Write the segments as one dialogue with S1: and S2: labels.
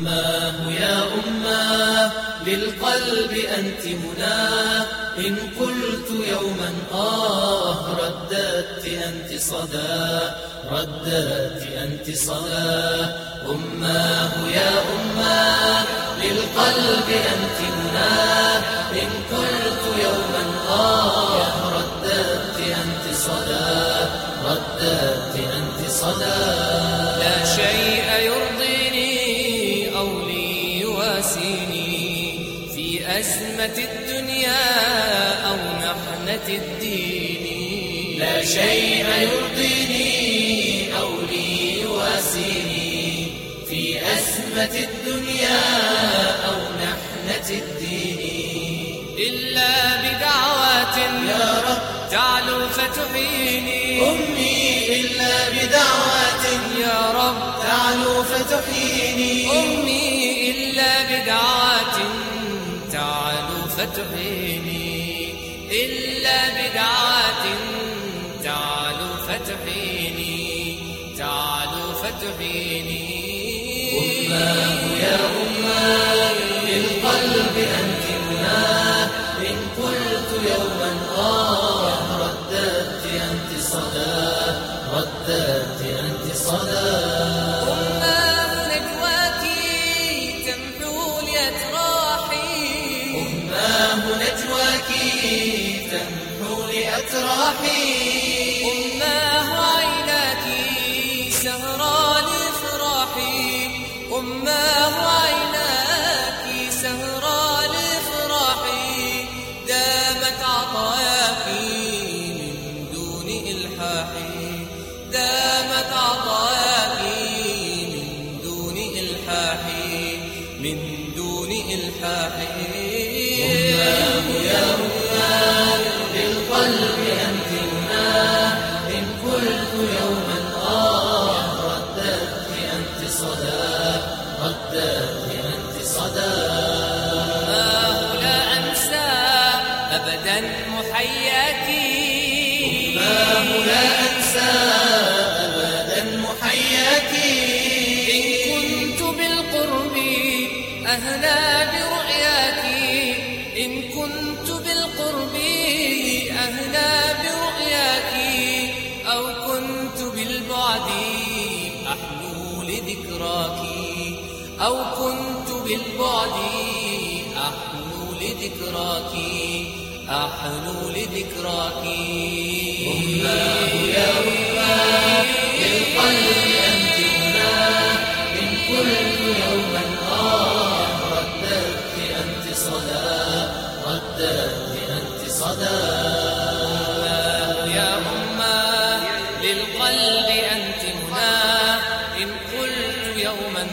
S1: أماه يا أماه للقلب أنت مناه، إن قلت يوما رددت أنت صدى، رددت أنت صدى. أماه يا أماه للقلب أنت مناه، إن قلت يوما رددت أنت صدى، رددت أنت صدى.
S2: لا شيء يرضيني أو لي يواسيني في أزمة الدنيا أو محنة الدين،
S1: لا شيء يرضيني أو لي يواسيني في أزمة الدنيا أو محنة الدين،
S2: إلا بدعوات
S1: يا رب
S2: تعلو فتحيني
S1: أمي، إلا بدعوات
S2: يا رب
S1: تعلو فتحيني
S2: أمي، إلا بدعوات تعلو فتحيني، إلا بدعوات تعلو فتحيني، تعلو فتحيني.
S1: أماه يا أماه للقلب أنت مناه، إن قلت يوما رددت أنت صدى، رددت أنت صدى.
S2: أماه نجواك تمحو لأتراحي،
S1: أماه نجواك تمحو لأتراحي،
S2: أماه عيناك سهرى لفراحي، أماه عيناك سهرى لفراحي، دامت عطاياك من دون إلحاحي، دامت عطاياك من دون إلحاحي، من دون إلحاحي.
S1: أماه يا أماه للقلب أنت مناه، إن قلت يوما رددت أنت صدى، رددت أنت صدى.
S2: أماه لا أنسى أبدا محياك،
S1: أماه لا أنسى أبدا محياك،
S2: إن كنت بالقرب أهنى برؤياك، إن كنت بالقرب أهنى برؤياك، أو كنت بالبعد أحنو لذكراك، أو كنت بالبعد أحنو لذكراك، أحنو لذكراك.
S1: أماه يا أماه للقلب أنت مناه، إن قلت يوما رددت أنت صدى، رددت أنت صدى.
S2: أماه يا أماه للقلب أنت مناه، إن قلت يوما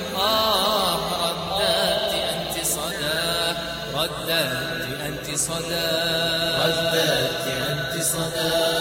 S2: رددت أنت صدى، رددت أنت صدى،
S1: رددت أنت صدى.